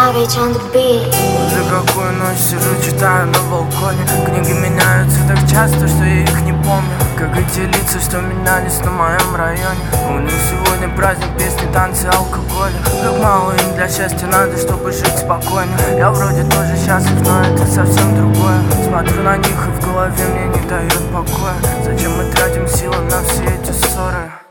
Savage on the beat. Уже какую ночь сижу, читаю на балконе. Книги меняются так часто, что я их не помню. Как эти лица, что менялись на моем районе. У них сегодня праздник, песни, танцы, алкоголь. Как мало им для счастья надо, чтобы жить спокойно. Я вроде тоже счастлив, но это совсем другое. Смотрю на них и в голове мне не дает покоя. Зачем мы тратим силы на все эти ссоры?